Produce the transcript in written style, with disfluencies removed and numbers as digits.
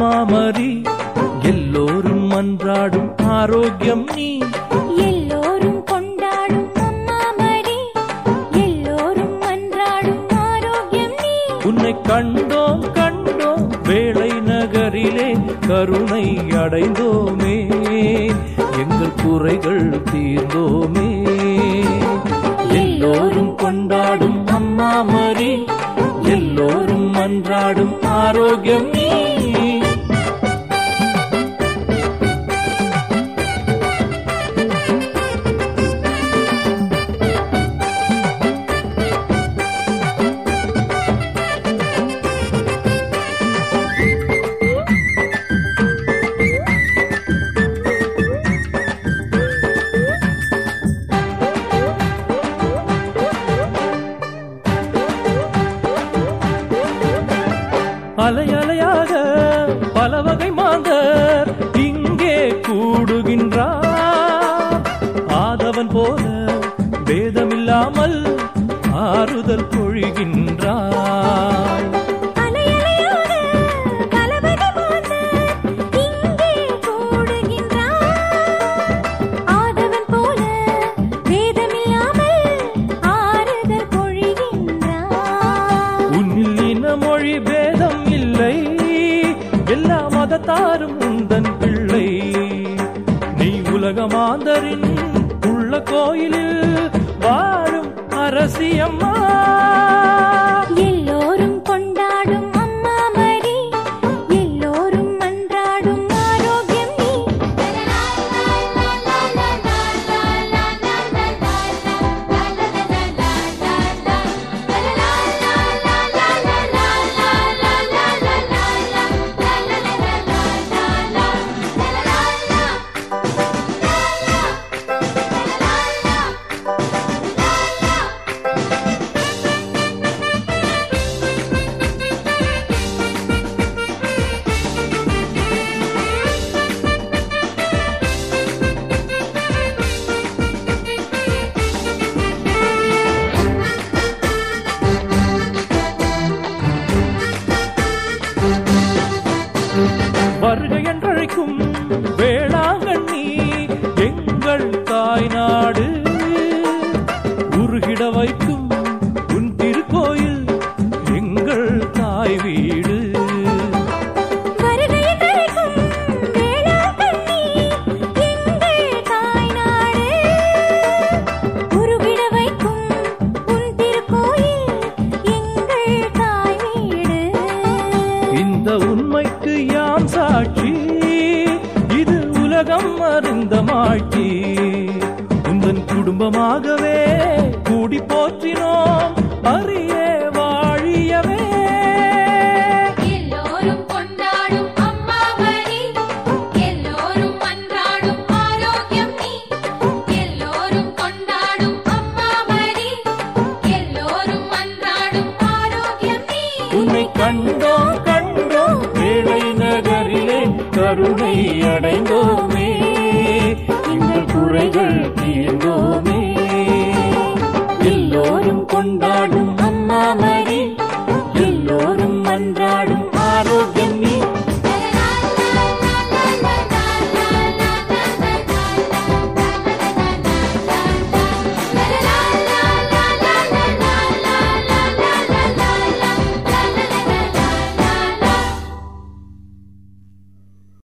அம்மா மரி எல்லோரும் மன்றாடும் ஆரோக்கியம் நீ எல்லோரும் கொண்டாடும் அம்மா மரி எல்லோரும் மன்றாடும் ஆரோக்கியம் நீ உன்னை கண்டோம் கண்டோம் வேளை நகரிலே கருணை அடைந்தோமே எங்கள் குறைகள் தீர்ந்தோமே எல்லோரும் கொண்டாடும் அம்மா மரி எல்லோரும் மன்றாடும் ஆரோக்கியம் நீ அலை அலையாக பல வகை மாந்தர் இங்கே கூடுகின்றார் ஆதவன் போல பேதமில்லாமல் ஆறுதல் பொழிகின்றார் மொழி பேதம் இல்லை எல்லா மதத்தாரும் உந்தன் பிள்ளை நீ உலகமாந்தரின் உள்ள கோயிலில் வாழும் அரசியம்மா எல்லோரும் கொண்டாடும் அம்மா மரி எல்லோரும் மன்றாடும் ஆரோக்கியம் நீ வருகை என்றழைக்கும் வேளாங்கண்ணி எங்கள் தாய்நாடு உருகிட வைக்கும் உன் திருக்கோயில் எங்கள் தாய் வீடு இந்த உண்மைக்கு யாம் சாட்சி இது உலகம் அறிந்த மாட்சி உந்தன் குடும்பமாகவே கூடி போற்றினோம் அரியே வாழியவே எல்லோரும் கொண்டாடும் அம்மா மரி எல்லோரும் மன்றாடும் ஆரோக்கியம் நீ எல்லோரும் கொண்டாடும் அம்மா மரி எல்லோரும் மன்றாடும் ஆரோக்கியம் நீ உன்னை கண்டோம் வேளை நகரிலே கருணை அடைந்தோமே எங்கள் குறைகள் தீர்ந்தோமே எல்லோரும் கொண்டாடும்